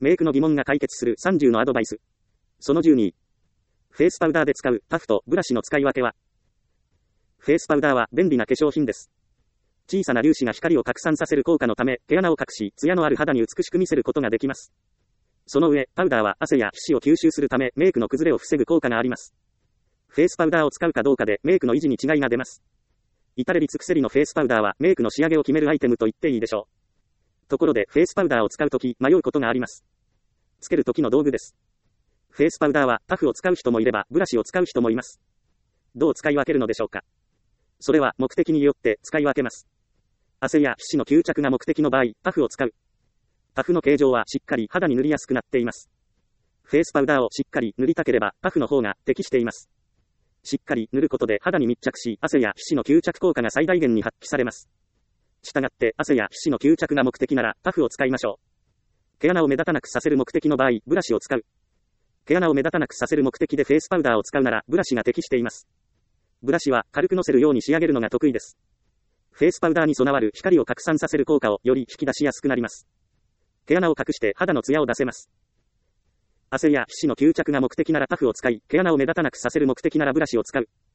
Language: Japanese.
メイクの疑問が解決する30のアドバイス。その12。フェイスパウダーで使うパフとブラシの使い分けは。フェイスパウダーは便利な化粧品です。小さな粒子が光を拡散させる効果のため、毛穴を隠し、艶のある肌に美しく見せることができます。その上、パウダーは汗や皮脂を吸収するため、メイクの崩れを防ぐ効果があります。フェイスパウダーを使うかどうかで、メイクの維持に違いが出ます。至れり尽くせりのフェイスパウダーは、メイクの仕上げを決めるアイテムと言っていいでしょう。ところで、フェイスパウダーを使うとき、迷うことがあります。つけるときの道具です。フェイスパウダーは、パフを使う人もいれば、ブラシを使う人もいます。どう使い分けるのでしょうか。それは、目的によって使い分けます。汗や皮脂の吸着が目的の場合、パフを使う。パフの形状はしっかり肌に塗りやすくなっています。フェイスパウダーをしっかり塗りたければ、パフの方が適しています。しっかり塗ることで肌に密着し、汗や皮脂の吸着効果が最大限に発揮されます。したがって、汗や皮脂の吸着が目的なら、パフを使いましょう。毛穴を目立たなくさせる目的の場合、ブラシを使う。毛穴を目立たなくさせる目的でフェイスパウダーを使うなら、ブラシが適しています。ブラシは軽く乗せるように仕上げるのが得意です。フェイスパウダーに備わる光を拡散させる効果をより引き出しやすくなります。毛穴を隠して肌のツヤを出せます。汗や皮脂の吸着が目的ならパフを使い、毛穴を目立たなくさせる目的ならブラシを使う。